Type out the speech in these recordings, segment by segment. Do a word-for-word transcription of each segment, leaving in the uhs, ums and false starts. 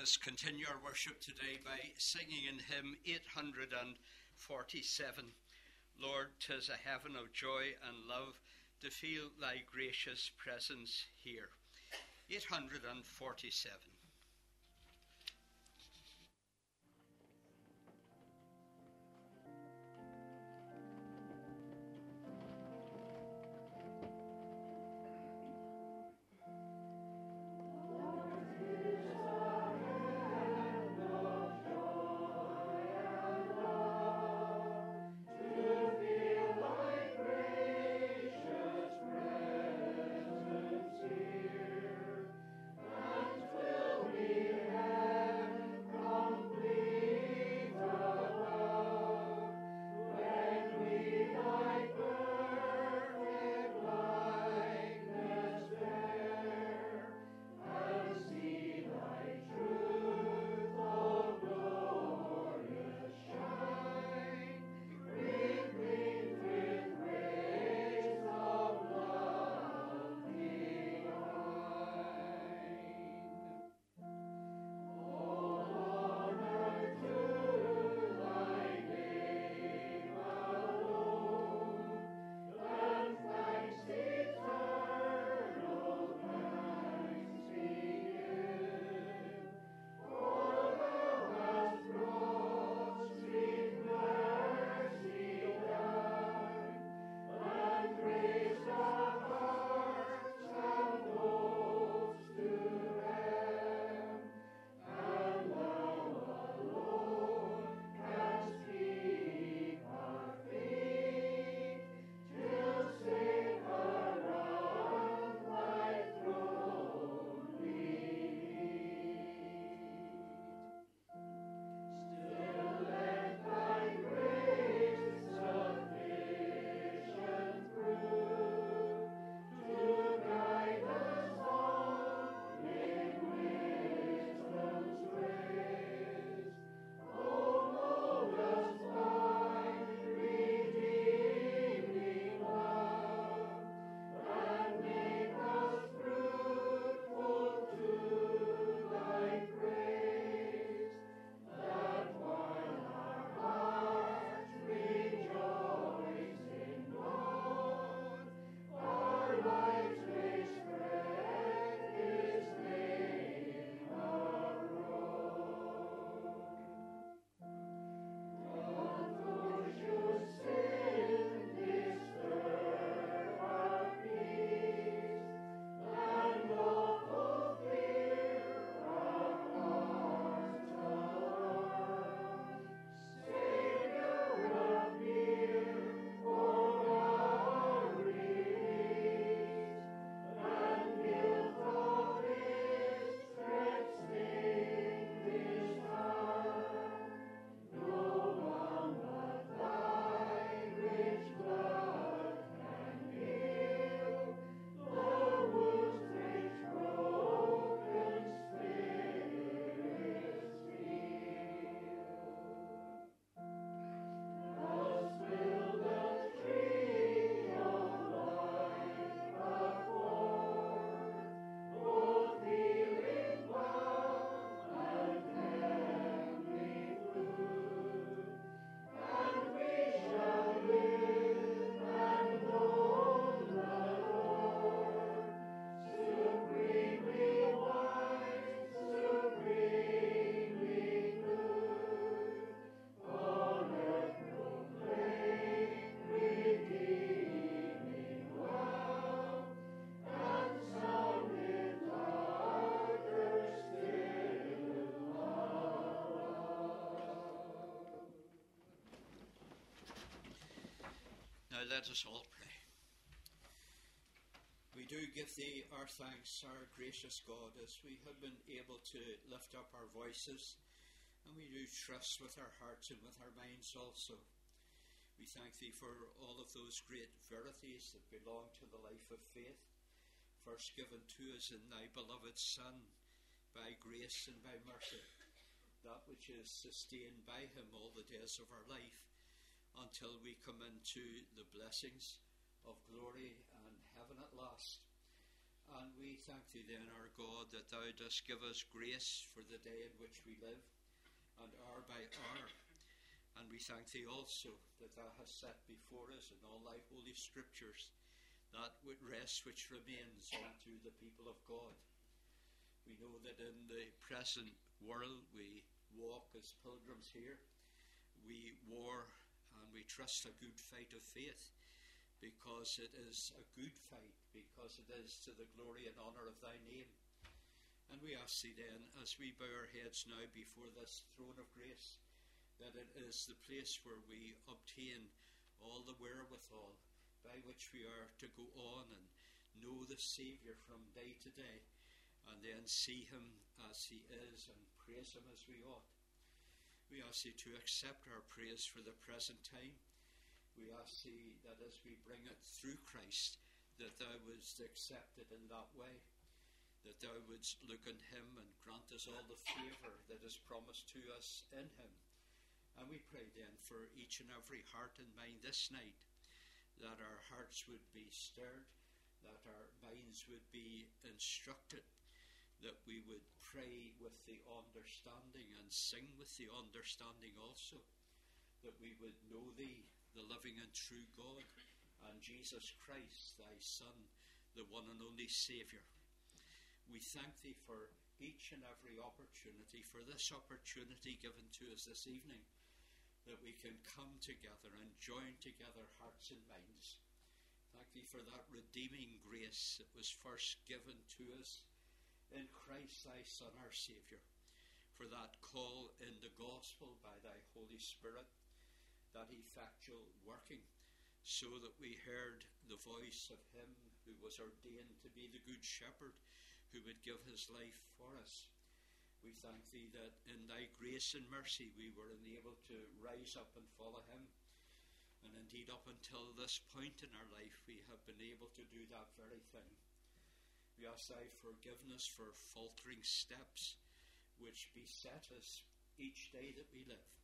us continue our worship today by singing in hymn eight hundred forty-seven. Lord, 'tis a heaven of joy and love to feel thy gracious presence here. eight hundred forty-seven. Now let us all pray. We do give thee our thanks, our gracious God, as we have been able to lift up our voices, and we do trust with our hearts and with our minds also. We thank thee for all of those great verities that belong to the life of faith, first given to us in thy beloved Son, by grace and by mercy, that which is sustained by him all the days of our life, until we come into the blessings of glory and heaven at last. And we thank thee then, our God, that thou dost give us grace for the day in which we live, and hour by hour. And we thank thee also that thou hast set before us in all thy holy scriptures that rest which remains unto the people of God. We know that in the present world we walk as pilgrims here. We war and we trust a good fight of faith, because it is a good fight, because it is to the glory and honour of thy name. And we ask thee then, as we bow our heads now before this throne of grace, that it is the place where we obtain all the wherewithal by which we are to go on and know the Saviour from day to day, and then see him as he is and praise him as we ought. We ask thee to accept our praise for the present time. We ask thee that as we bring it through Christ, that thou wouldst accept it in that way, that thou wouldst look on him and grant us all the favour that is promised to us in him. And we pray then for each and every heart and mind this night, that our hearts would be stirred, that our minds would be instructed, that we would pray with the understanding and sing with the understanding also, that we would know thee, the living and true God, and Jesus Christ, thy Son, the one and only Saviour. We thank thee for each and every opportunity, for this opportunity given to us this evening, that we can come together and join together hearts and minds. Thank thee for that redeeming grace that was first given to us in Christ thy Son, our Saviour, for that call in the gospel by thy Holy Spirit, that effectual working, so that we heard the voice of him who was ordained to be the good shepherd, who would give his life for us. We thank thee that in thy grace and mercy we were enabled to rise up and follow him, and indeed up until this point in our life we have been able to do that very thing. We ask thy forgiveness for faltering steps which beset us each day that we live.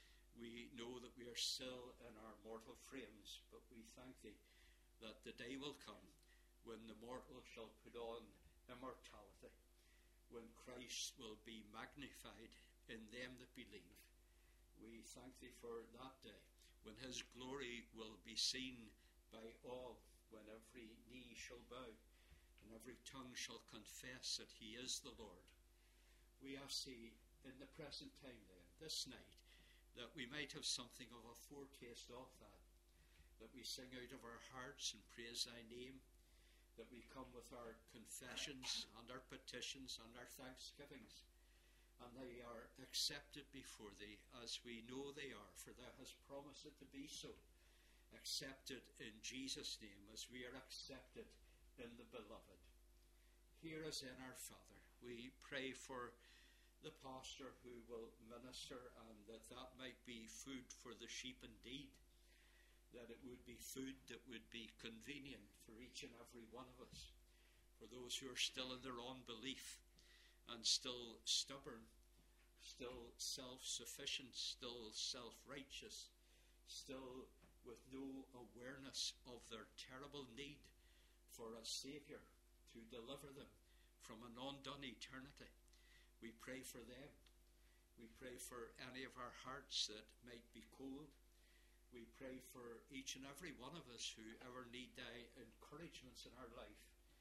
We know that we are still in our mortal frames, but we thank thee that the day will come when the mortal shall put on immortality, when Christ will be magnified in them that believe. We thank thee for that day, when his glory will be seen by all, when every knee shall bow and every tongue shall confess that he is the Lord. We ask thee in the present time then, this night, that we might have something of a foretaste of that, that we sing out of our hearts and praise thy name, that we come with our confessions and our petitions and our thanksgivings, and they are accepted before thee as we know they are, for thou hast promised it to be so. Accepted in Jesus' name as we are accepted in the beloved. Hear us in our Father. We pray for the pastor who will minister, and that that might be food for the sheep indeed, that it would be food that would be convenient for each and every one of us, for those who are still in their unbelief and still stubborn, still self-sufficient, still self-righteous, still with no awareness of their terrible need for a Saviour to deliver them from an undone eternity. We pray for them. We pray for any of our hearts that might be cold. We pray for each and every one of us who ever need thy encouragements in our life.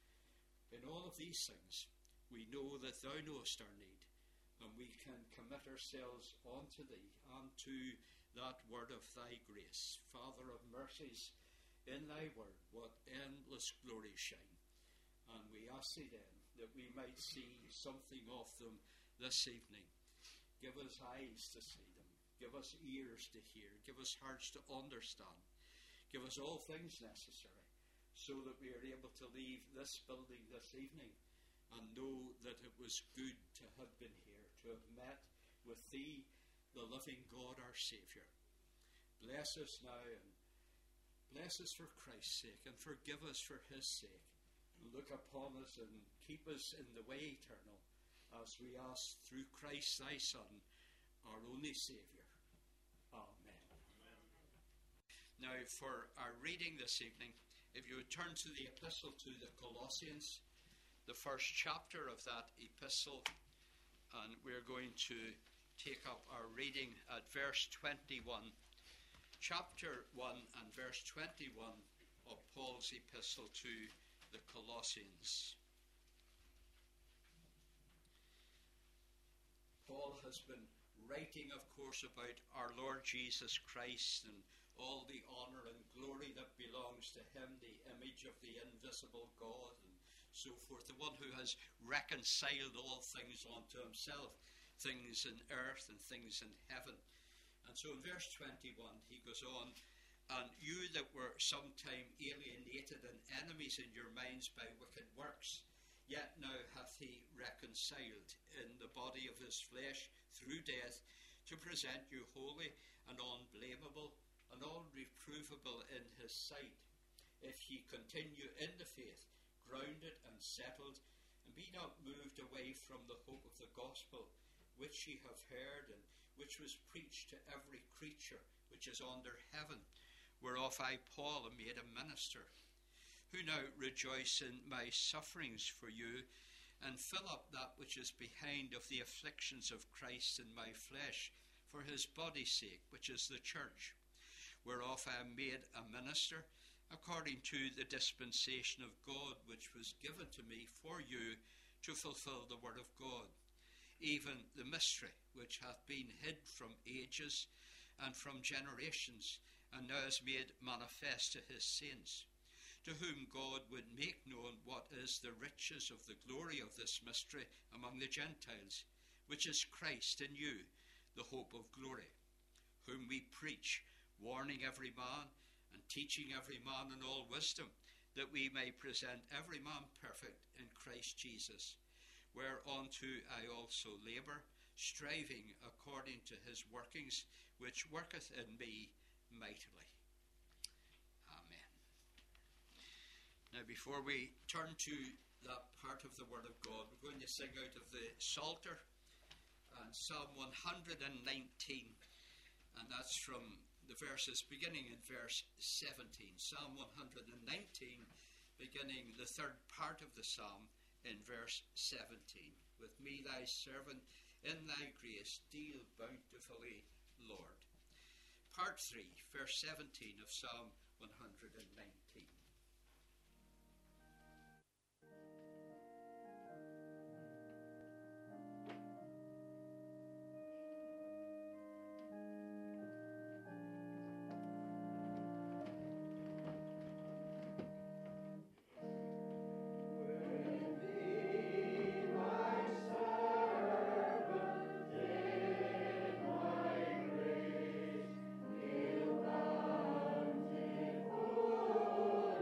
In all of these things, we know that thou knowest our need, and we can commit ourselves unto thee and to that word of thy grace. Father of mercies, in thy word what endless glory shine. And we ask thee then that we might see something of them this evening. Give us eyes to see them. Give us ears to hear. Give us hearts to understand. Give us all things necessary, so that we are able to leave this building this evening and know that it was good to have been here, to have met with thee, the living God, our Saviour. Bless us now, and bless us for Christ's sake, and forgive us for his sake. Look upon us and keep us in the way eternal, as we ask through Christ thy Son, our only Saviour. Amen. Amen. Now for our reading this evening, if you would turn to the epistle to the Colossians, the first chapter of that epistle, and we're going to take up our reading at verse twenty-one. Chapter one and verse twenty-one of Paul's epistle to the Colossians. Paul has been writing, of course, about our Lord Jesus Christ and all the honour and glory that belongs to him, the image of the invisible God, and so forth, the one who has reconciled all things unto himself, things in earth and things in heaven. And so in verse twenty-one he goes on, and you that were sometime alienated and enemies in your minds by wicked works, yet now hath he reconciled in the body of his flesh through death, to present you holy and unblameable and unreprovable in his sight, if ye continue in the faith, grounded and settled, and be not moved away from the hope of the gospel, which ye have heard, and which was preached to every creature which is under heaven, whereof I, Paul, am made a minister, who now rejoice in my sufferings for you, and fill up that which is behind of the afflictions of Christ in my flesh, for his body's sake, which is the church, whereof I am made a minister, according to the dispensation of God, which was given to me for you to fulfill the word of God, even the mystery which hath been hid from ages and from generations, and now is made manifest to his saints, to whom God would make known what is the riches of the glory of this mystery among the Gentiles, which is Christ in you, the hope of glory, whom we preach, warning every man, and teaching every man in all wisdom, that we may present every man perfect in Christ Jesus, whereunto I also labour, striving according to his workings, which worketh in me mightily. Amen. Now, before we turn to that part of the Word of God, we're going to sing out of the Psalter and Psalm one hundred nineteen, and that's from the verses beginning in verse seventeen. Psalm one hundred nineteen, beginning the third part of the psalm in verse seventeen. With me thy servant, in thy grace deal bountifully, Lord. Part three, verse seventeen of Psalm one hundred nineteen. Oh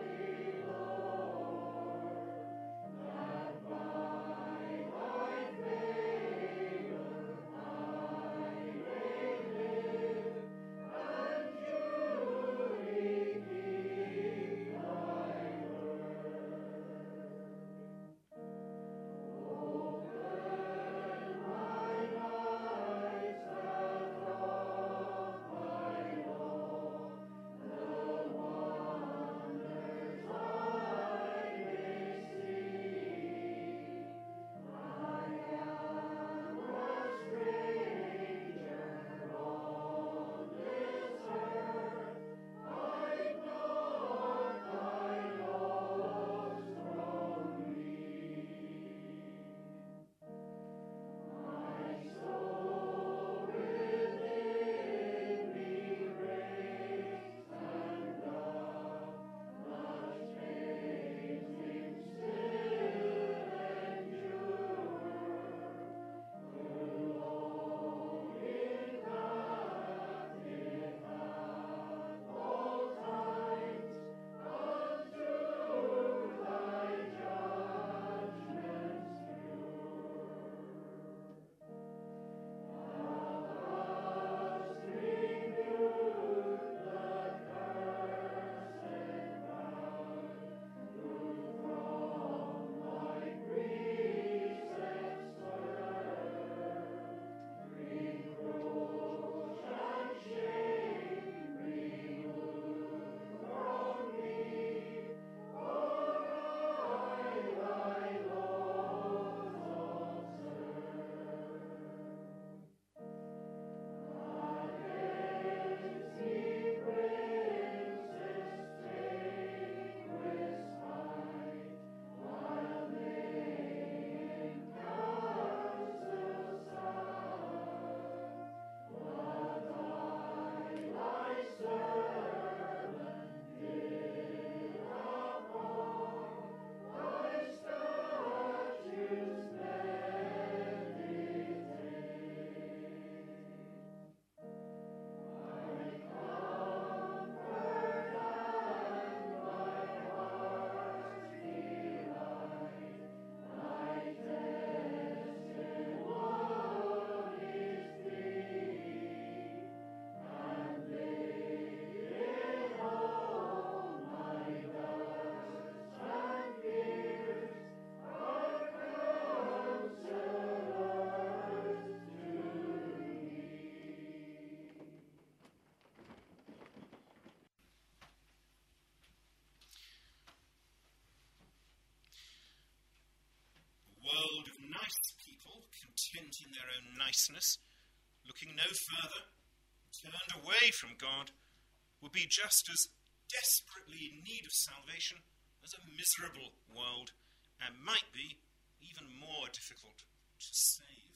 nice people, content in their own niceness, looking no further, turned away from God, would be just as desperately in need of salvation as a miserable world, and might be even more difficult to save.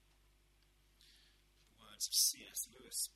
The words of C S Lewis.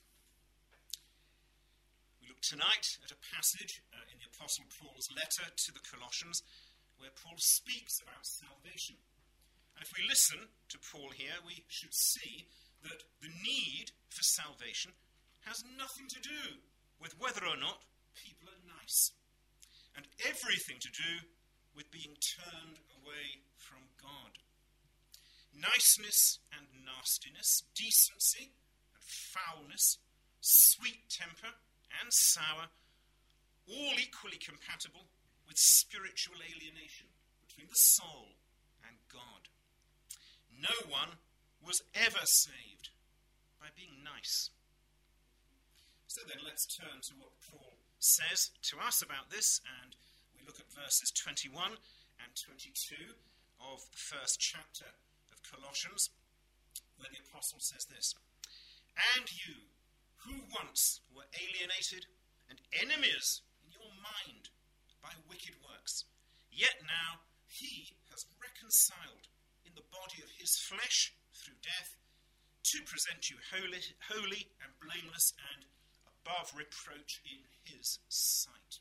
We look tonight at a passage uh, in the Apostle Paul's letter to the Colossians where Paul speaks about salvation. And if we listen to Paul here, we should see that the need for salvation has nothing to do with whether or not people are nice, and everything to do with being turned away from God. Niceness and nastiness, decency and foulness, sweet temper and sour, all equally compatible with spiritual alienation between the soul and God. No one was ever saved by being nice. So then let's turn to what Paul says to us about this, and we look at verses twenty-one and twenty-two of the first chapter of Colossians, where the apostle says this: "And you, who once were alienated and enemies in your mind by wicked works, yet now he has reconciled in the body of his flesh through death, to present you holy, holy and blameless and above reproach in his sight."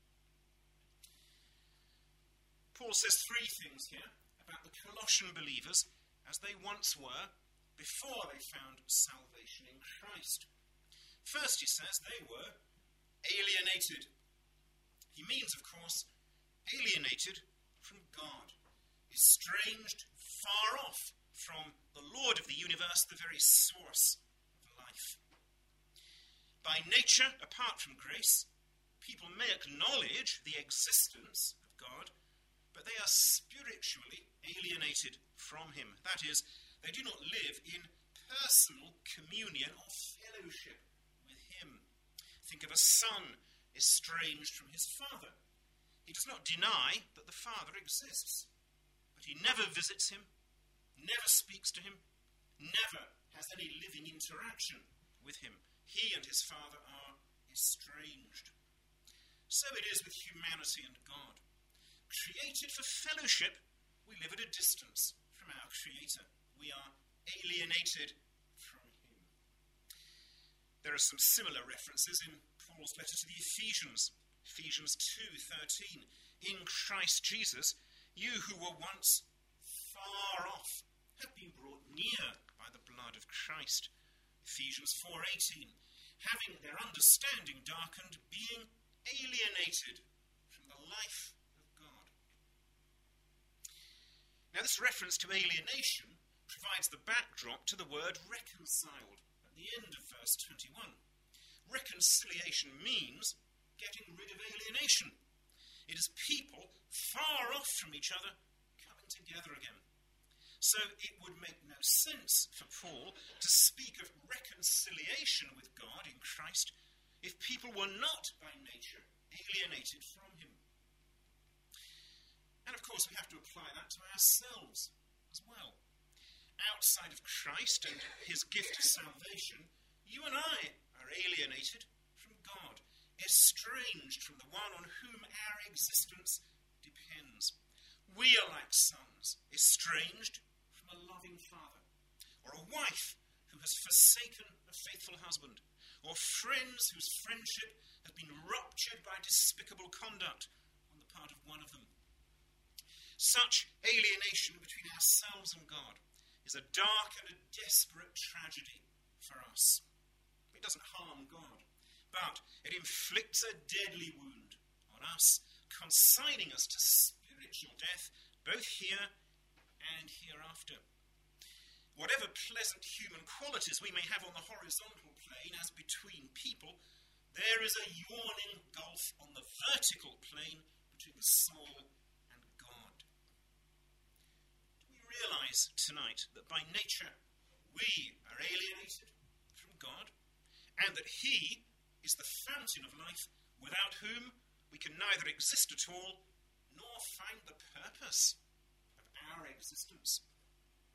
Paul says three things here about the Colossian believers as they once were before they found salvation in Christ. First, he says they were alienated. He means, of course, alienated from God, estranged far off from the Lord of the universe, the very source of life. By nature, apart from grace, people may acknowledge the existence of God, but they are spiritually alienated from him. That is, they do not live in personal communion or fellowship with him. Think of a son estranged from his father. He does not deny that the father exists, but he never visits him, never speaks to him, never has any living interaction with him. He and his father are estranged. So it is with humanity and God. Created for fellowship, we live at a distance from our Creator. We are alienated from him. There are some similar references in Paul's letter to the Ephesians. Ephesians two thirteen. "In Christ Jesus, you who were once far off have been brought near by the blood of Christ." Ephesians four eighteen. "Having their understanding darkened, being alienated from the life of God." Now, this reference to alienation provides the backdrop to the word reconciled at the end of verse twenty-one. Reconciliation means getting rid of alienation. It is people far off from each other coming together again. So it would make no sense for Paul to speak of reconciliation with God in Christ if people were not by nature alienated from him. And of course we have to apply that to ourselves as well. Outside of Christ and his gift of salvation, you and I are alienated from God, estranged from the one on whom our existence depends. We are like sons, estranged from a loving father, or a wife who has forsaken a faithful husband, or friends whose friendship has been ruptured by despicable conduct on the part of one of them. Such alienation between ourselves and God is a dark and a desperate tragedy for us. It doesn't harm God, but it inflicts a deadly wound on us, consigning us to spiritual death, both here and hereafter. Whatever pleasant human qualities we may have on the horizontal plane as between people, there is a yawning gulf on the vertical plane between the soul and God. Do we realize tonight that by nature we are alienated from God, and that he is the fountain of life, without whom we can neither exist at all nor find the purpose of our existence?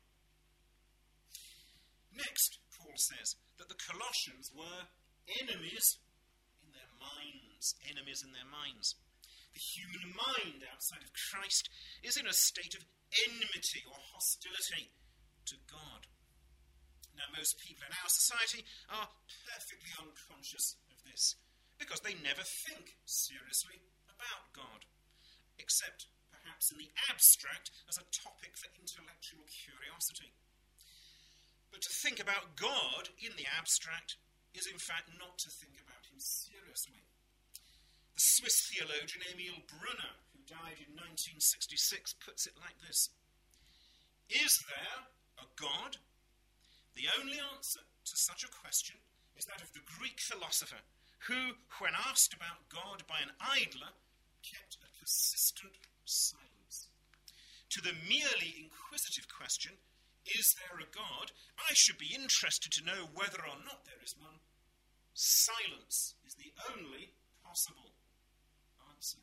Next, Paul says that the Colossians were enemies in their minds. Enemies in their minds. The human mind outside of Christ is in a state of enmity or hostility to God. Now, most people in our society are perfectly unconscious of this because they never think seriously about God, except perhaps in the abstract as a topic for intellectual curiosity. But to think about God in the abstract is in fact not to think about him seriously. The Swiss theologian Emil Brunner, who died in nineteen sixty-six, puts it like this: Is there a God? The only answer to such a question is that of the Greek philosopher, who, when asked about God by an idler, kept a persistent silence. To the merely inquisitive question, is there a God? I should be interested to know whether or not there is one. Silence is the only possible answer.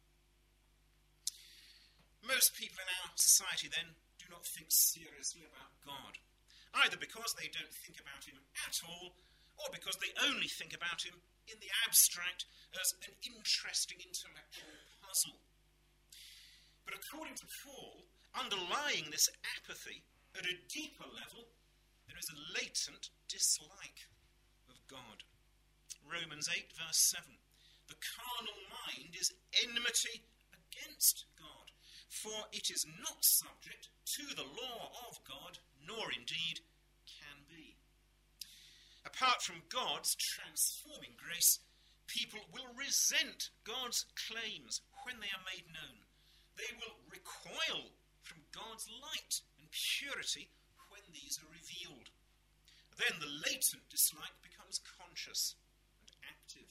Most people in our society, then, do not think seriously about God, either because they don't think about him at all, or because they only think about him in the abstract as an interesting intellectual puzzle. But according to Paul, underlying this apathy, at a deeper level, there is a latent dislike of God. Romans eight, verse seven. The carnal mind is enmity against God, for it is not subject to the law of God, nor indeed can be. Apart from God's transforming grace, people will resent God's claims when they are made known. They will recoil from God's light and purity when these are revealed. Then the latent dislike becomes conscious and active.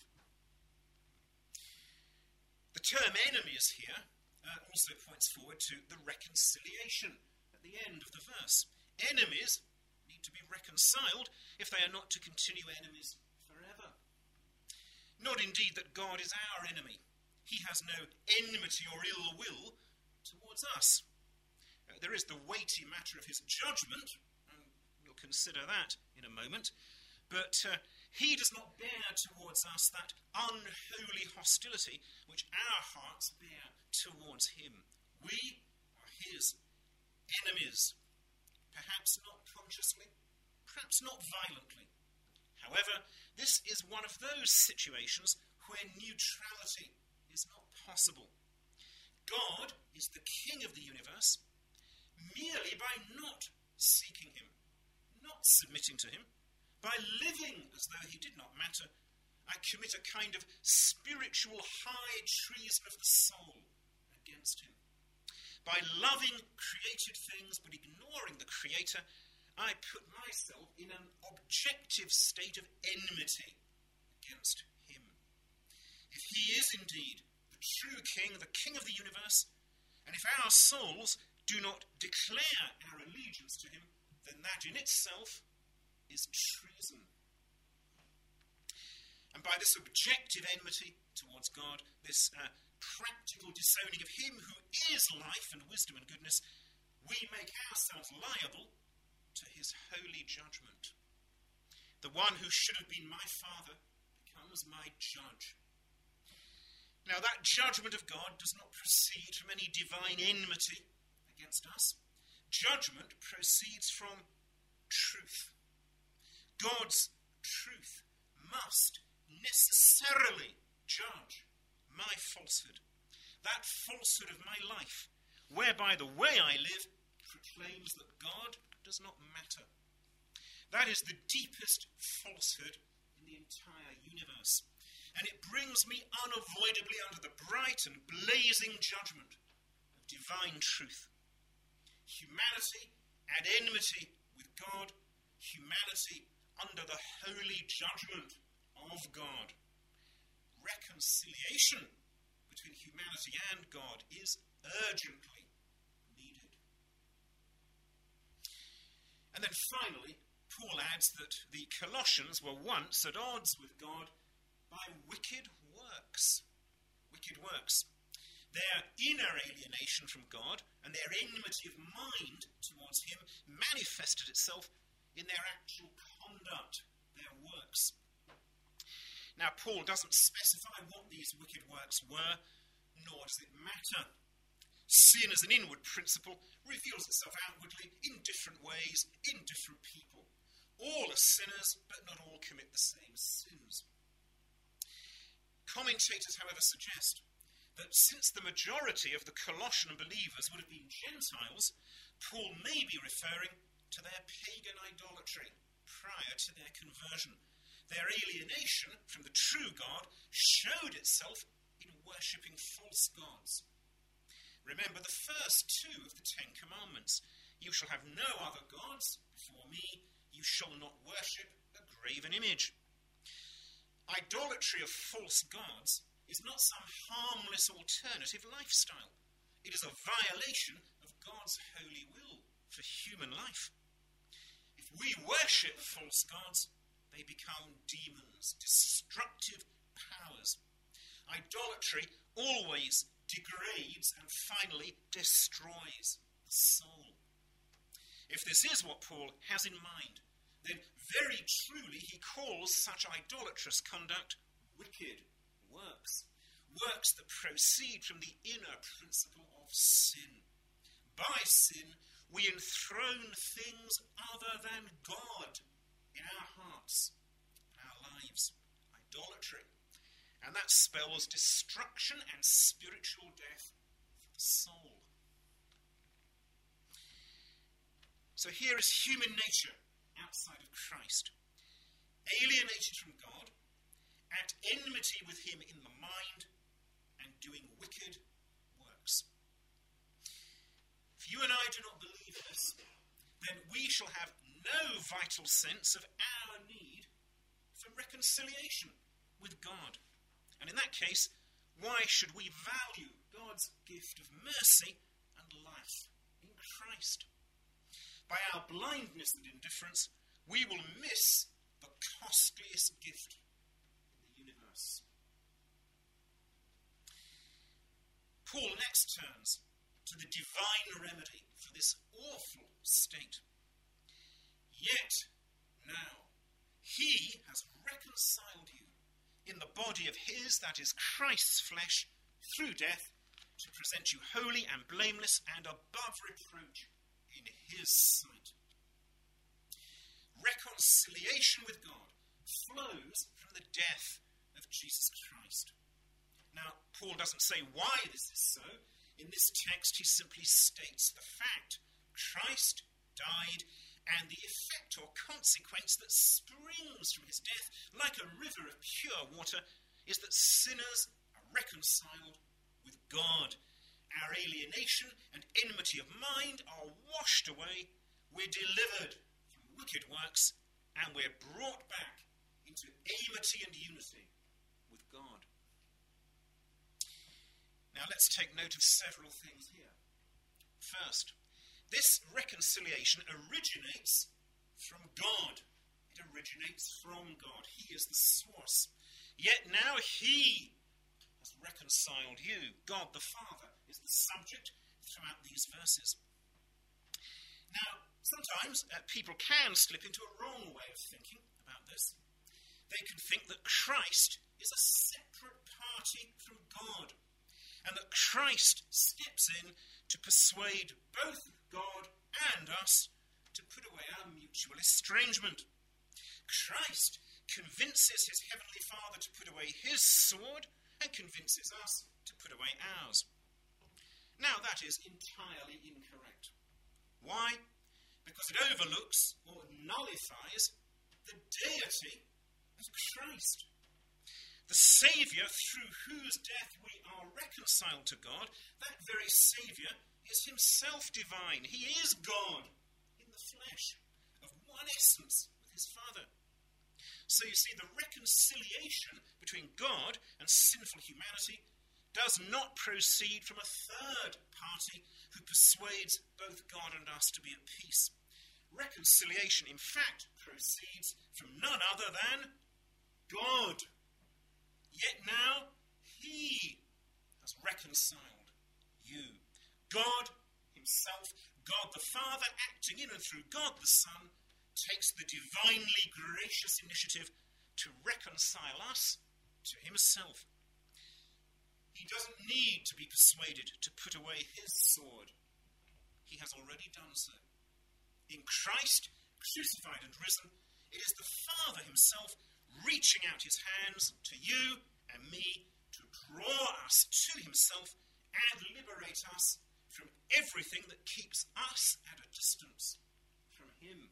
The term enemies here uh, also points forward to the reconciliation at the end of the verse. Enemies need to be reconciled if they are not to continue enemies forever. Not indeed that God is our enemy. He has no enmity or ill will towards us. Uh, there is the weighty matter of his judgment, and we'll consider that in a moment, but uh, he does not bear towards us that unholy hostility which our hearts bear towards him. We are his enemies, perhaps not consciously, perhaps not violently. However, this is one of those situations where neutrality is not possible. God is the King of the universe merely by not seeking him, not submitting to him, by living as though he did not matter. I commit a kind of spiritual high treason of the soul against him. By loving created things but ignoring the Creator, I put myself in an objective state of enmity against him. If he is indeed the true King, the King of the universe, and if our souls do not declare our allegiance to him, then that in itself is treason. And by this objective enmity towards God, this uh, practical disowning of him who is life and wisdom and goodness, we make ourselves liable to his holy judgment. The one who should have been my father becomes my judge. Now, that judgment of God does not proceed from any divine enmity against us. Judgment proceeds from truth. God's truth must necessarily judge my falsehood, that falsehood of my life, whereby the way I live proclaims that God does not matter. That is the deepest falsehood in the entire universe, and it brings me unavoidably under the bright and blazing judgment of divine truth. Humanity at enmity with God, humanity under the holy judgment of God. Reconciliation between humanity and God is urgently needed. And then finally, Paul adds that the Colossians were once at odds with God by wicked works. Wicked works. Their inner alienation from God and their enmity of mind towards him manifested itself in their actual conduct, their works. Now, Paul doesn't specify what these wicked works were, nor does it matter. Sin as an inward principle reveals itself outwardly in different ways, in different people. All are sinners, but not all commit the same sins. Commentators, however, suggest that since the majority of the Colossian believers would have been Gentiles, Paul may be referring to their pagan idolatry prior to their conversion. Their alienation from the true God showed itself in worshipping false gods. Remember the first two of the Ten Commandments. You shall have no other gods before me. You shall not worship a graven image. Idolatry of false gods is not some harmless alternative lifestyle. It is a violation of God's holy will for human life. If we worship false gods, they become demons, destructive powers. Idolatry always degrades and finally destroys the soul. If this is what Paul has in mind, then very truly he calls such idolatrous conduct wicked works, works that proceed from the inner principle of sin. By sin, we enthrone things other than God in our hearts, in our lives. Idolatry. And that spells destruction and spiritual death for the soul. So here is human nature outside of Christ, alienated from God, at enmity with him in the mind, and doing wicked works. If you and I do not believe this, then we shall have no vital sense of our need for reconciliation with God. And in that case, why should we value God's gift of mercy and life in Christ? By our blindness and indifference, we will miss the costliest gift in the universe. Paul next turns to the divine remedy for this awful state. Yet, now, he has reconciled you in the body of his, that is Christ's flesh, through death, to present you holy and blameless and above reproach in his sight. Reconciliation with God flows from the death of Jesus Christ. Now, Paul doesn't say why this is so. In this text, he simply states the fact. Christ died, and the effect or consequence that springs from his death, like a river of pure water, is that sinners are reconciled with God. Our alienation and enmity of mind are washed away. We're delivered from wicked works, and we're brought back into amity and unity with God. Now let's take note of several things here. First, this reconciliation originates from God. It originates from God. He is the source. Yet now he has reconciled you. God the Father is the subject throughout these verses. Now, sometimes uh, people can slip into a wrong way of thinking about this. They can think that Christ is a separate party from God, and that Christ steps in to persuade both God and us to put away our mutual estrangement. Christ convinces his heavenly Father to put away his sword and convinces us to put away ours. Now that is entirely incorrect. Why? Because it overlooks or nullifies the deity of Christ. The Saviour through whose death we are reconciled to God, that very Saviour is himself divine. He is God in the flesh, of one essence with his Father. So you see, the reconciliation between God and sinful humanity does not proceed from a third party who persuades both God and us to be at peace. Reconciliation, in fact, proceeds from none other than God. Yet now he has reconciled you. God himself, God the Father, acting in and through God the Son, takes the divinely gracious initiative to reconcile us to himself. He doesn't need to be persuaded to put away his sword. He has already done so. In Christ, crucified and risen, it is the Father himself reaching out his hands to you and me to draw us to himself and liberate us from everything that keeps us at a distance from him.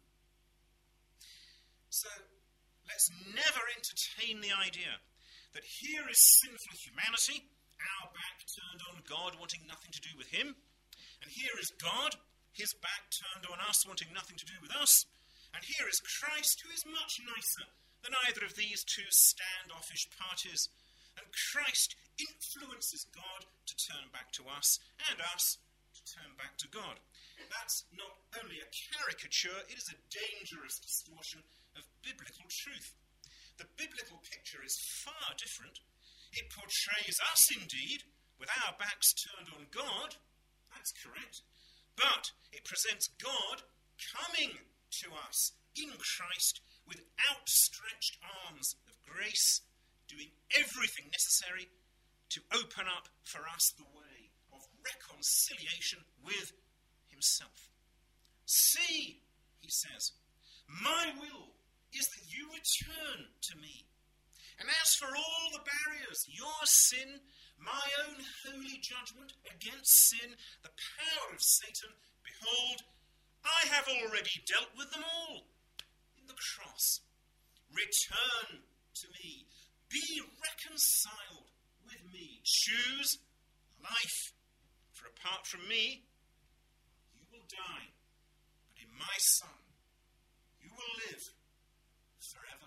So, let's never entertain the idea that here is sinful humanity, our back turned on God, wanting nothing to do with him, and here is God, his back turned on us, wanting nothing to do with us, and here is Christ, who is much nicer than either of these two standoffish parties, and Christ influences God to turn back to us, and us to turn back to God. That's not only a caricature, it is a dangerous distortion of biblical truth. The biblical picture is far different. It portrays us indeed, with our backs turned on God, that's correct, but it presents God coming to us in Christ with outstretched arms of grace, doing everything necessary to open up for us the way of reconciliation with himself. See, he says, my will is that you return to me. And as for all the barriers, your sin, my own holy judgment against sin, the power of Satan, behold, I have already dealt with them all in the cross. Return to me. Be reconciled with me. Choose life, for apart from me, you will die. But in my Son, you will live forever.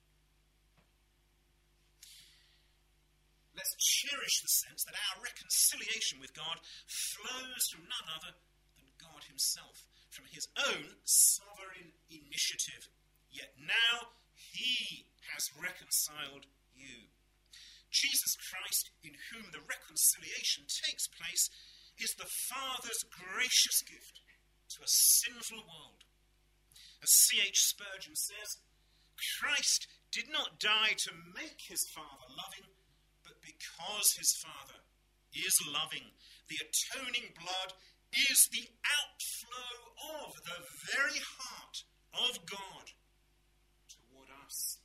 Let's cherish the sense that our reconciliation with God flows from none other than God himself, from his own sovereign initiative. Yet now he has reconciled you. Jesus Christ, in whom the reconciliation takes place, is the Father's gracious gift to a sinful world. As C H Spurgeon says, Christ did not die to make his Father loving, but because his Father is loving. The atoning blood is the outflow of the very heart of God toward us.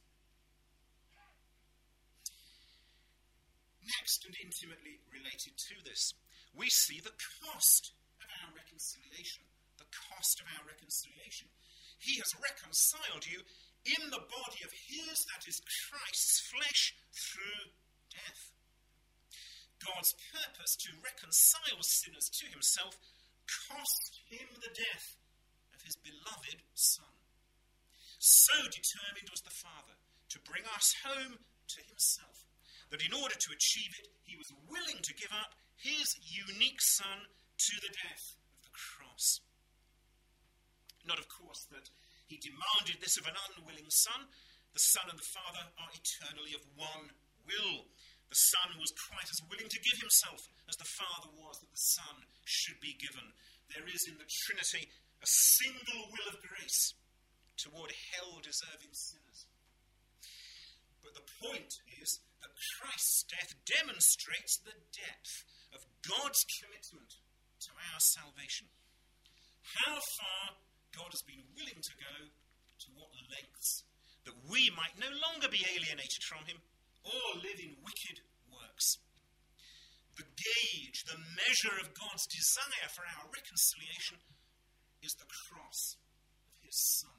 Next, and intimately related to this, we see the cost of our reconciliation. The cost of our reconciliation. He has reconciled you in the body of his, that is Christ's flesh, through death. God's purpose to reconcile sinners to himself cost him the death of his beloved Son. So determined was the Father to bring us home to himself, that in order to achieve it, he was willing to give up his unique Son to the death of the cross. Not, of course, that he demanded this of an unwilling Son. The Son and the Father are eternally of one will. The Son was quite as willing to give himself as the Father was that the Son should be given. There is in the Trinity a single will of grace toward hell-deserving sinners. But the point is that Christ's death demonstrates the depth of God's commitment to our salvation. How far God has been willing to go, to what lengths, that we might no longer be alienated from him or live in wicked works. The gauge, the measure of God's desire for our reconciliation is the cross of his Son.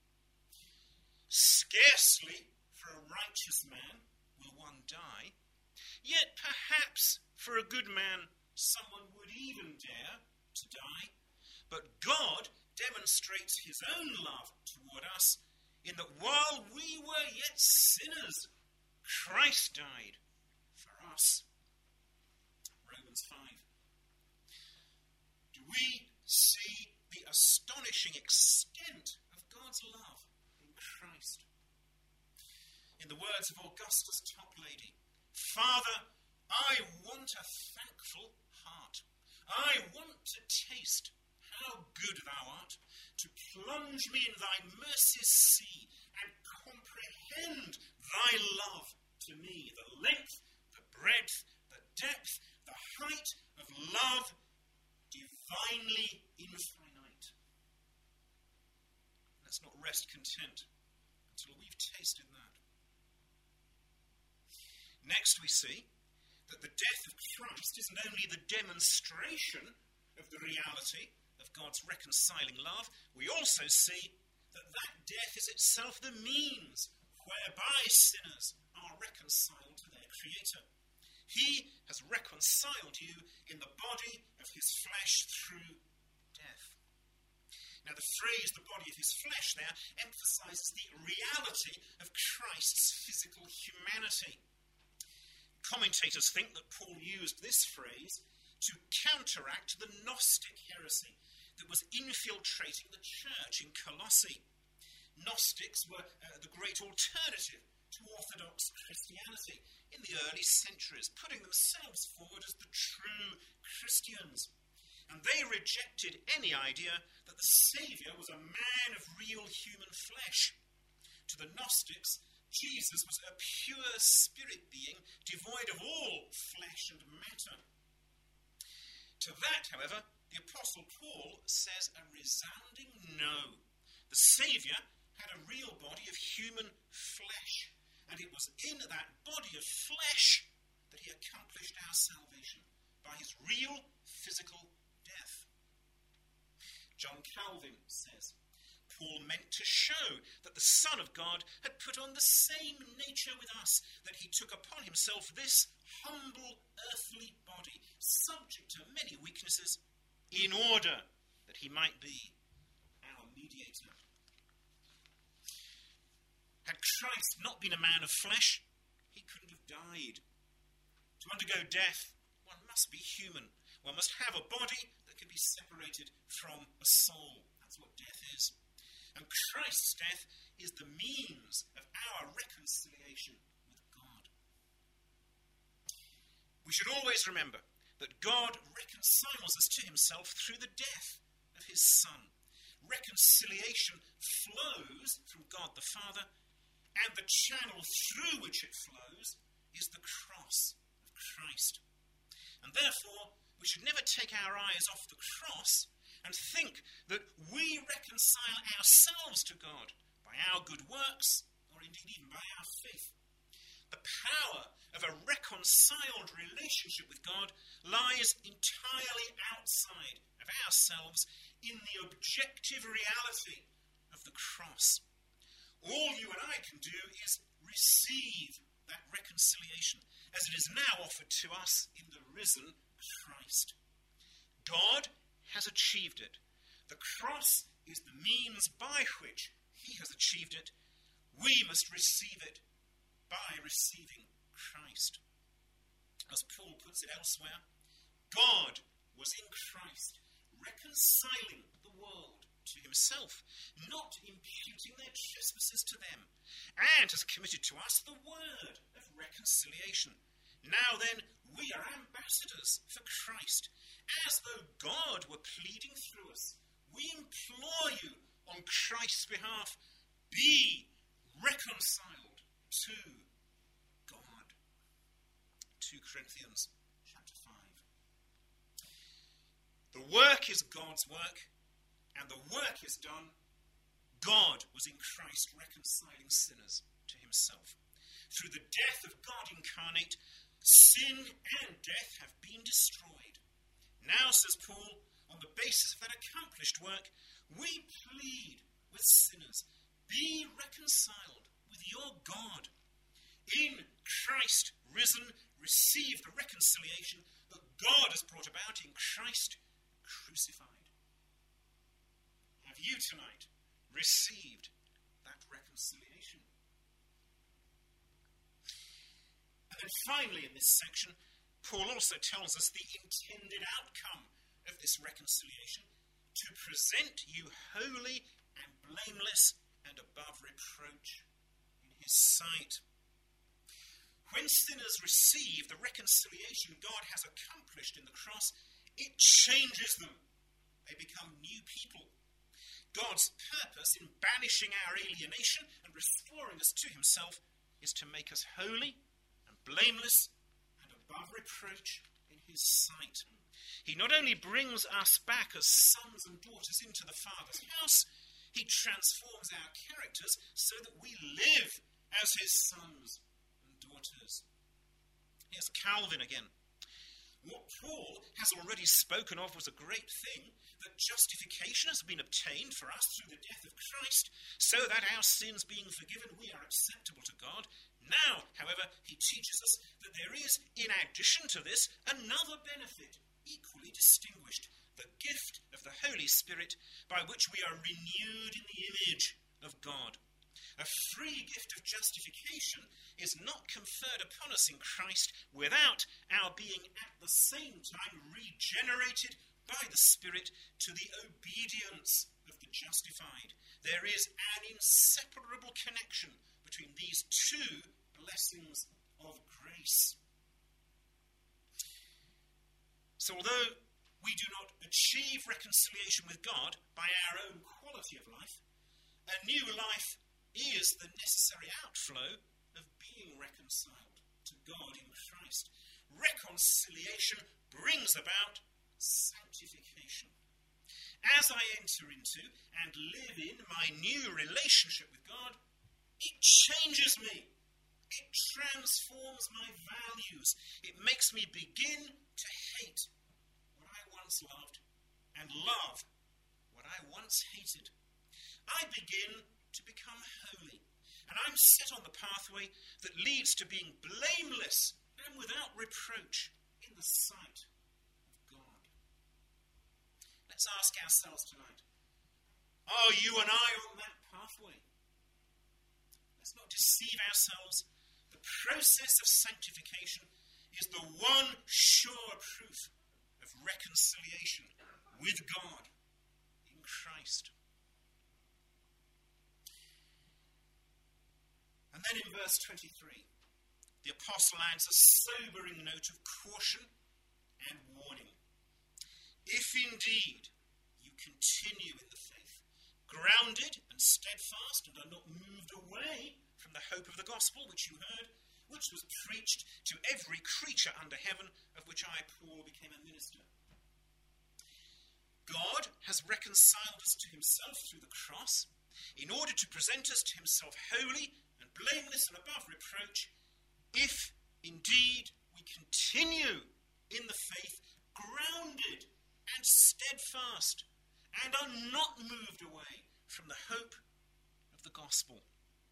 Scarcely for a righteous man will one die, yet perhaps for a good man someone would even dare to die. But God demonstrates his own love toward us in that while we were yet sinners, Christ died for us. Romans five. Do we see the astonishing extent of God's love in Christ? In the words of Augustus Toplady, Father, I want a thankful heart. I want to taste how good thou art, to plunge me in thy mercy's sea, and comprehend thy love to me, the length, the breadth, the depth, the height of love, divinely infinite. Let's not rest content until we've tasted that. Next we see that the death of Christ isn't only the demonstration of the reality of God's reconciling love, we also see that that death is itself the means whereby sinners are reconciled to their Creator. He has reconciled you in the body of his flesh through death. Now the phrase, the body of his flesh, there emphasizes the reality of Christ's physical humanity. Commentators think that Paul used this phrase to counteract the Gnostic heresy that was infiltrating the church in Colossae. Gnostics were uh, the great alternative to Orthodox Christianity in the early centuries, putting themselves forward as the true Christians. And they rejected any idea that the Saviour was a man of real human flesh. To the Gnostics, Jesus was a pure spirit being, devoid of all flesh and matter. To that, however, the Apostle Paul says a resounding no. The Saviour had a real body of human flesh, and it was in that body of flesh that he accomplished our salvation, by his real physical death. John Calvin says, Paul meant to show that the Son of God had put on the same nature with us, that he took upon himself this humble earthly body, subject to many weaknesses, in order that he might be our mediator. Had Christ not been a man of flesh, he couldn't have died. To undergo death, one must be human. One must have a body that can be separated from a soul. That's what death is. And Christ's death is the means of our reconciliation with God. We should always remember that God reconciles us to himself through the death of his Son. Reconciliation flows from God the Father, and the channel through which it flows is the cross of Christ. And therefore, we should never take our eyes off the cross and think that we reconcile ourselves to God by our good works, or indeed even by our faith. The power of a reconciled relationship with God lies entirely outside of ourselves in the objective reality of the cross. All you and I can do is receive that reconciliation as it is now offered to us in the risen Christ. God has achieved it. The cross is the means by which he has achieved it. We must receive it by receiving Christ. As Paul puts it elsewhere, God was in Christ, reconciling the world to himself, not imputing their trespasses to them, and has committed to us the word of reconciliation. Now then, we are ambassadors for Christ, as though God were pleading through us. We implore you on Christ's behalf, be reconciled to God. Second Corinthians chapter five. The work is God's work, and the work is done. God was in Christ reconciling sinners to himself. Through the death of God incarnate, sin and death have been destroyed. Now, says Paul, on the basis of that accomplished work, we plead with sinners, be reconciled with your God. In Christ risen, receive the reconciliation that God has brought about in Christ crucified. Have you tonight received that reconciliation? And then finally in this section, Paul also tells us the intended outcome of this reconciliation, to present you holy and blameless and above reproach in his sight. When sinners receive the reconciliation God has accomplished in the cross, it changes them. they become new people. God's purpose in banishing our alienation and restoring us to himself is to make us holy and blameless and above reproach in his sight. He not only brings us back as sons and daughters into the Father's house, he transforms our characters so that we live as his sons and daughters. Here's Calvin again. What Paul has already spoken of was a great thing, that justification has been obtained for us through the death of Christ, so that our sins being forgiven, we are acceptable to God. Now, however, he teaches us that there is, in addition to this, another benefit, equally distinguished, the gift of the Holy Spirit, by which we are renewed in the image of God. A free gift of justification is not conferred upon us in Christ without our being at the same time regenerated by the Spirit to the obedience of the justified. There is an inseparable connection between these two blessings of grace. So although we do not achieve reconciliation with God by our own quality of life, a new life is the necessary outflow of being reconciled to God in Christ. Reconciliation brings about sanctification. As I enter into and live in my new relationship with God, it changes me. It transforms my values. It makes me begin to hate what I once loved and love what I once hated. I begin to become holy, and I'm set on the pathway that leads to being blameless and without reproach in the sight of God. Let's ask ourselves tonight, are you and I on that pathway? Let's not deceive ourselves. The process of sanctification is the one sure proof of reconciliation with God in Christ. And then in verse twenty-three, the apostle adds a sobering note of caution and warning. If indeed you continue in the faith, grounded and steadfast, and are not moved away from the hope of the gospel which you heard, which was preached to every creature under heaven, of which I, Paul, became a minister. God has reconciled us to himself through the cross in order to present us to himself holy and blameless and above reproach, if indeed we continue in the faith, grounded and steadfast, and are not moved away from the hope of the gospel.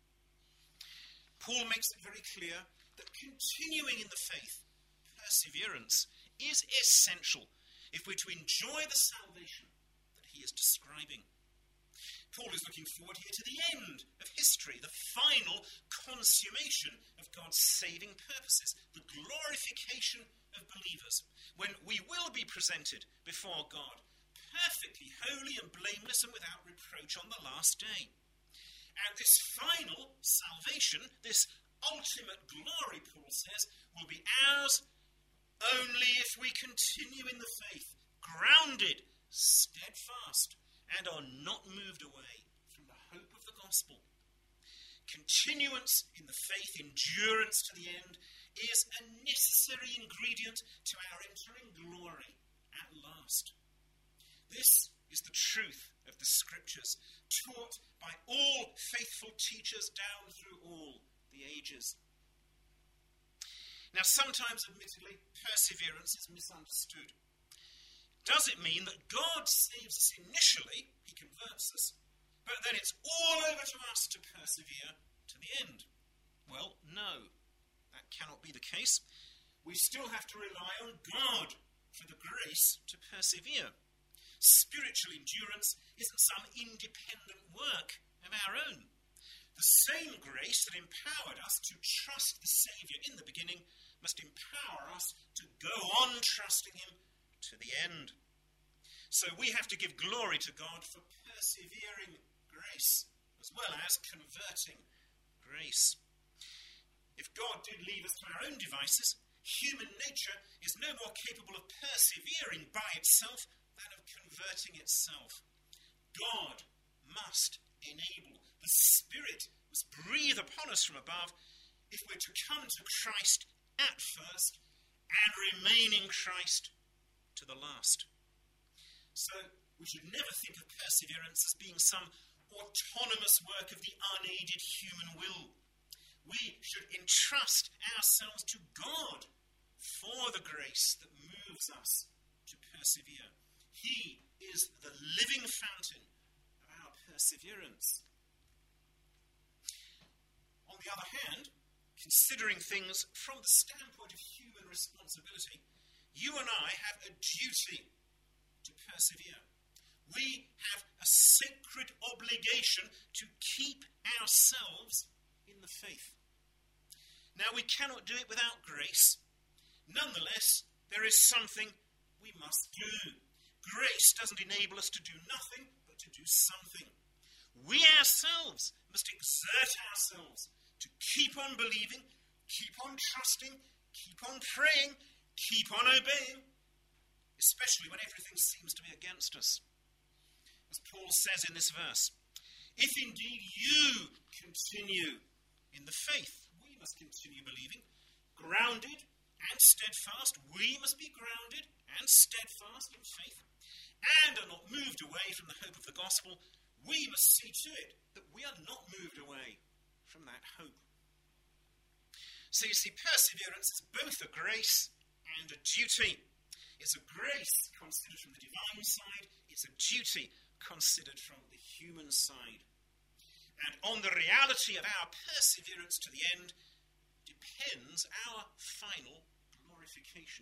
Paul makes it very clear that continuing in the faith, perseverance, is essential if we're to enjoy the salvation that he is describing. Paul is looking forward here to the end of history, the final consummation of God's saving purposes, the glorification of believers, when we will be presented before God, perfectly holy and blameless and without reproach on the last day. And this final salvation, this ultimate glory, Paul says, will be ours only if we continue in the faith, grounded, steadfast, and are not moved away from the hope of the gospel. Continuance in the faith, endurance to the end, is a necessary ingredient to our entering glory at last. This is the truth of the Scriptures, taught by all faithful teachers down through all the ages. Now, sometimes, admittedly, perseverance is misunderstood. Does it mean that God saves us initially, he converts us, but then it's all over to us to persevere to the end? Well, no, that cannot be the case. We still have to rely on God for the grace to persevere. Spiritual endurance isn't some independent work of our own. The same grace that empowered us to trust the Saviour in the beginning must empower us to go on trusting him to the end. So we have to give glory to God for persevering grace as well as converting grace. If God did leave us to our own devices, human nature is no more capable of persevering by itself than of converting converting itself. God must enable. The Spirit must breathe upon us from above if we're to come to Christ at first and remain in Christ to the last. So we should never think of perseverance as being some autonomous work of the unaided human will. We should entrust ourselves to God for the grace that moves us to persevere. He is the living fountain of our perseverance. On the other hand, considering things from the standpoint of human responsibility, you and I have a duty to persevere. We have a sacred obligation to keep ourselves in the faith. Now, we cannot do it without grace. Nonetheless, there is something we must do. Grace doesn't enable us to do nothing, but to do something. We ourselves must exert ourselves to keep on believing, keep on trusting, keep on praying, keep on obeying, especially when everything seems to be against us. As Paul says in this verse, if indeed you continue in the faith, we must continue believing, grounded and steadfast. We must be grounded and steadfast in faith, and are not moved away from the hope of the gospel. We must see to it that we are not moved away from that hope. So you see, perseverance is both a grace and a duty. It's a grace considered from the divine side. It's a duty considered from the human side. And on the reality of our perseverance to the end depends our final glorification.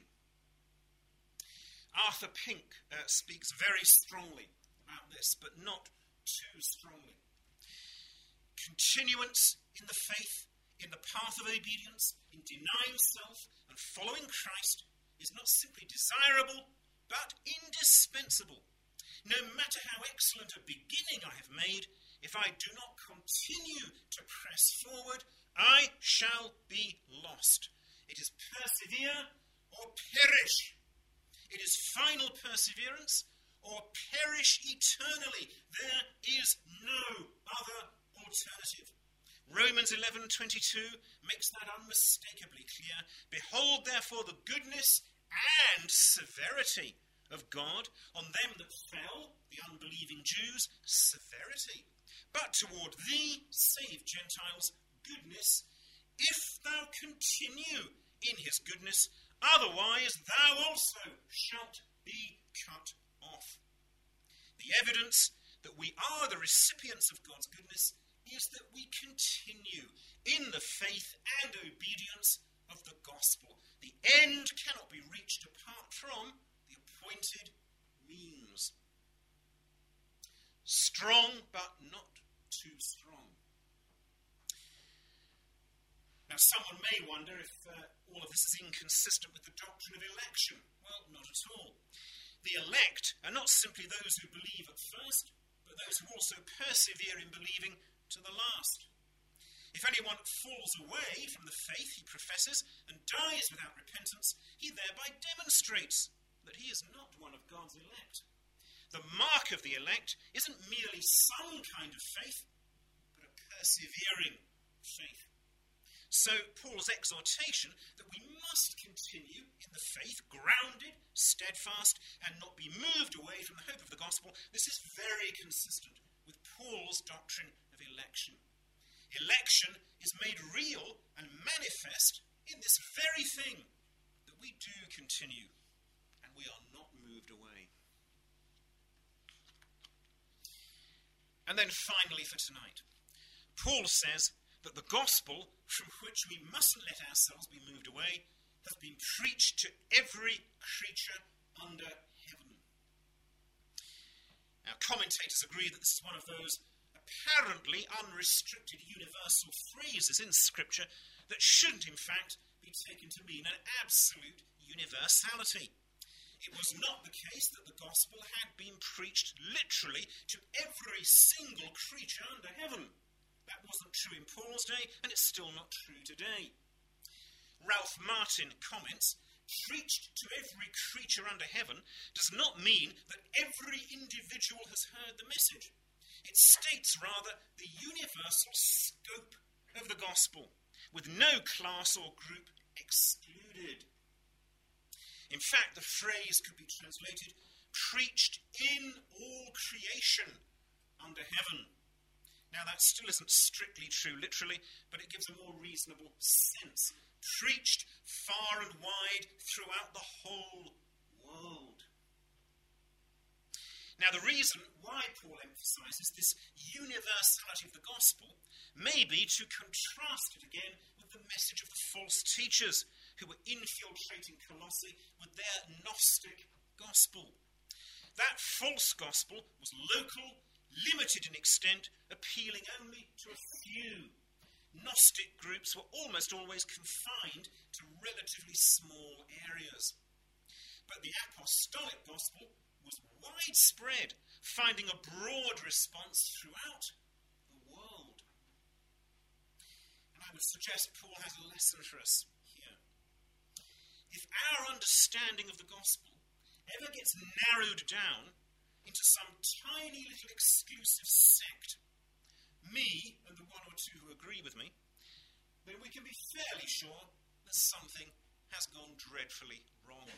Arthur Pink uh, speaks very strongly about this, but not too strongly. Continuance in the faith, in the path of obedience, in denying self and following Christ is not simply desirable, but indispensable. No matter how excellent a beginning I have made, if I do not continue to press forward, I shall be lost. It is persevere or perish. It is final perseverance or perish eternally. There is no other alternative. Romans eleven twenty-two makes that unmistakably clear. Behold, therefore, the goodness and severity of God on them that fell, the unbelieving Jews, severity. But toward thee, saved Gentiles, goodness, if thou continue in his goodness, otherwise thou also shalt be cut off. The evidence that we are the recipients of God's goodness is that we continue in the faith and obedience of the gospel. The end cannot be reached apart from the appointed means. Strong, but not too strong. Now, someone may wonder if uh, all of this is inconsistent with the doctrine of election. Well, not at all. The elect are not simply those who believe at first, but those who also persevere in believing to the last. If anyone falls away from the faith he professes and dies without repentance, he thereby demonstrates that he is not one of God's elect. The mark of the elect isn't merely some kind of faith, but a persevering faith. So Paul's exhortation that we must continue in the faith, grounded, steadfast, and not be moved away from the hope of the gospel, this is very consistent with Paul's doctrine of election. Election is made real and manifest in this very thing, that we do continue and we are not moved away. And then finally for tonight, Paul says that the gospel from which we mustn't let ourselves be moved away has been preached to every creature under heaven. Now, commentators agree that this is one of those apparently unrestricted universal phrases in Scripture that shouldn't, in fact, be taken to mean an absolute universality. It was not the case that the gospel had been preached literally to every single creature under heaven. That wasn't true in Paul's day, and it's still not true today. Ralph Martin comments, preached to every creature under heaven does not mean that every individual has heard the message. It states, rather, the universal scope of the gospel, with no class or group excluded. In fact, the phrase could be translated, preached in all creation under heaven. Now, that still isn't strictly true literally, but it gives a more reasonable sense. Preached far and wide throughout the whole world. Now, the reason why Paul emphasises this universality of the gospel may be to contrast it again with the message of the false teachers who were infiltrating Colossae with their Gnostic gospel. That false gospel was local, limited in extent, appealing only to a few. Gnostic groups were almost always confined to relatively small areas. But the apostolic gospel was widespread, finding a broad response throughout the world. And I would suggest Paul has a lesson for us here. If our understanding of the gospel ever gets narrowed down into some tiny little exclusive sect, me and the one or two who agree with me, then we can be fairly sure that something has gone dreadfully wrong.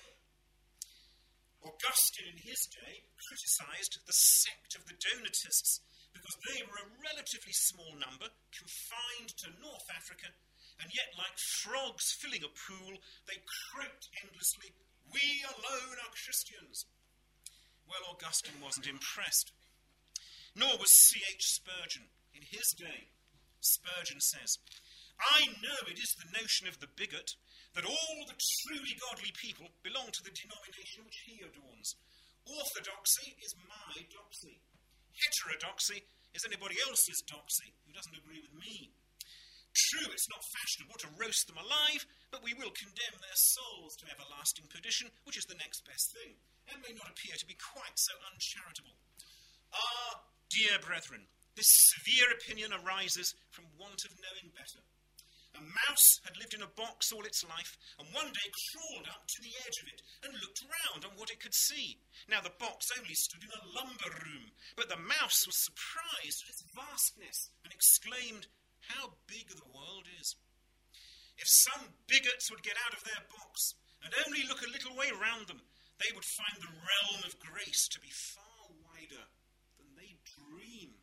Augustine in his day criticised the sect of the Donatists because they were a relatively small number, confined to North Africa, and yet like frogs filling a pool, they croaked endlessly, "We alone are Christians." Well, Augustine wasn't impressed. Nor was C H Spurgeon. In his day, Spurgeon says, "I know it is the notion of the bigot that all the truly godly people belong to the denomination which he adorns. Orthodoxy is my doxy. Heterodoxy is anybody else's doxy who doesn't agree with me. True, it's not fashionable to roast them alive, but we will condemn their souls to everlasting perdition, which is the next best thing, and may not appear to be quite so uncharitable. Ah, dear brethren, this severe opinion arises from want of knowing better. A mouse had lived in a box all its life, and one day crawled up to the edge of it and looked round on what it could see. Now the box only stood in a lumber room, but the mouse was surprised at its vastness and exclaimed, 'How big the world is!' If some bigots would get out of their box and only look a little way round them, they would find the realm of grace to be far wider than they dream."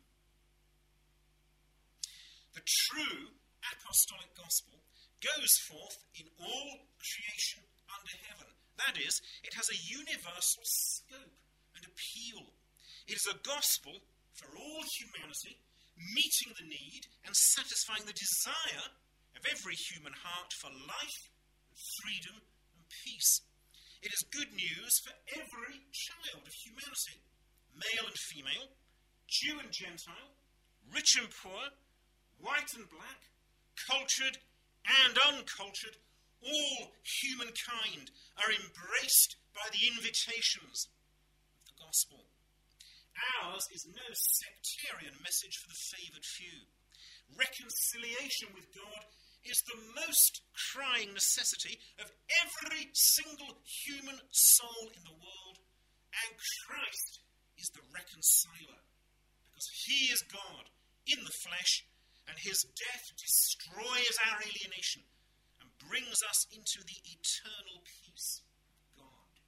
The true apostolic gospel goes forth in all creation under heaven. That is, it has a universal scope and appeal. It is a gospel for all humanity, meeting the need and satisfying the desire of every human heart for life, freedom, and peace. It is good news for every child of humanity, male and female, Jew and Gentile, rich and poor, white and black, cultured and uncultured. All humankind are embraced by the invitations of the gospel. Ours is no sectarian message for the favoured few. Reconciliation with God is the most crying necessity of every single human soul in the world, and Christ is the reconciler, because he is God in the flesh, and his death destroys our alienation and brings us into the eternal peace of God.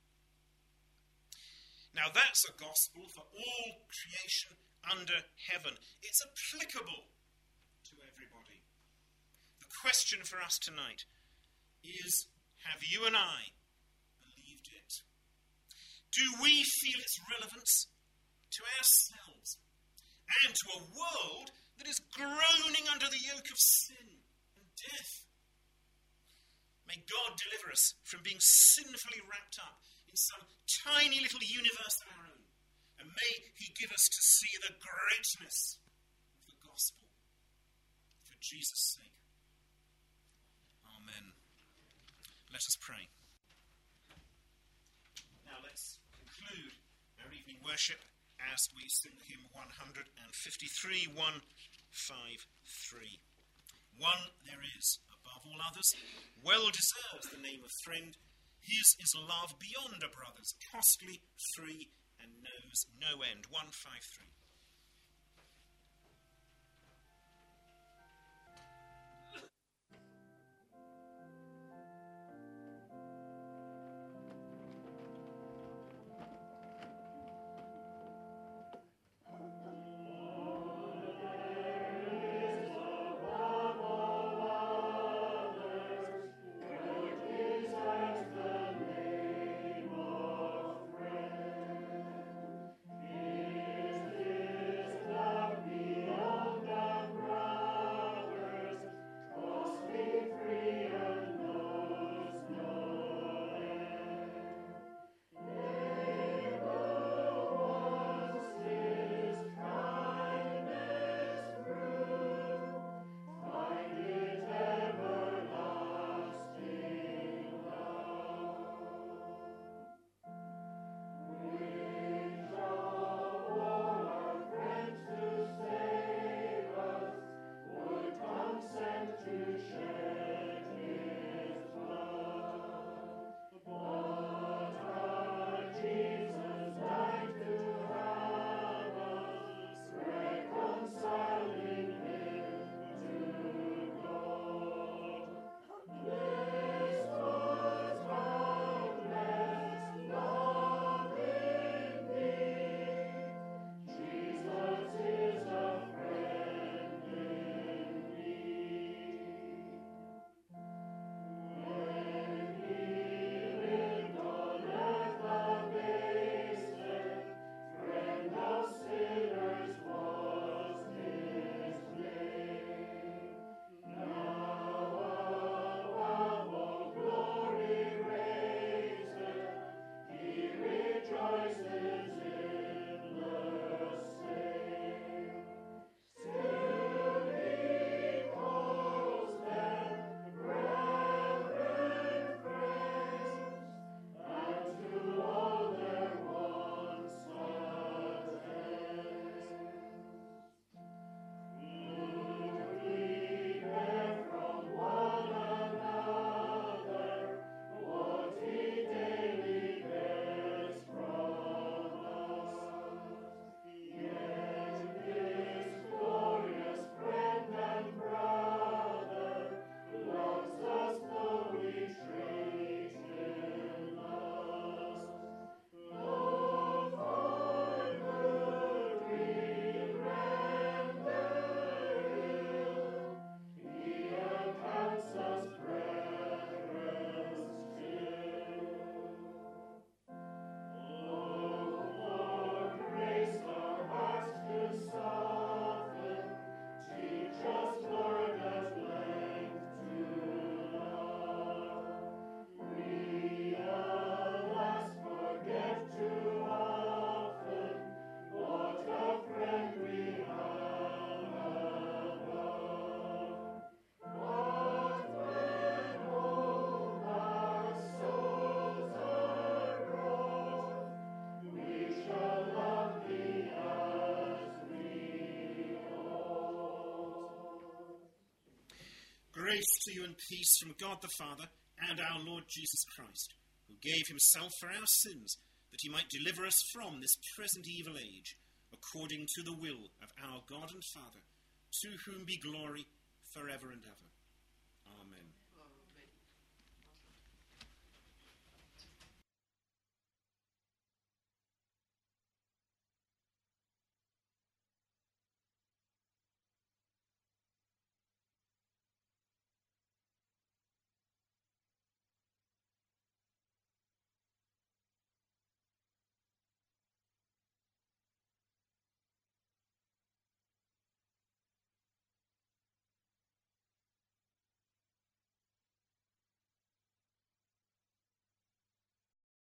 Now that's a gospel for all creation under heaven. It's applicable to everybody. The question for us tonight is, have you and I believed it? Do we feel its relevance to ourselves and to a world that is groaning under the yoke of sin and death? May God deliver us from being sinfully wrapped up in some tiny little universe of our own, and may he give us to see the greatness of the gospel for Jesus' sake. Amen. Let us pray. Now let's conclude our evening worship as we sing hymn one fifty-three, one fifty-three. One there is, above all others, well deserves the name of friend. His is love beyond a brother's, costly, free, and knows no end. one five three. Grace to you and peace from God the Father and our Lord Jesus Christ, who gave himself for our sins, that he might deliver us from this present evil age, according to the will of our God and Father, to whom be glory forever and ever. Amen.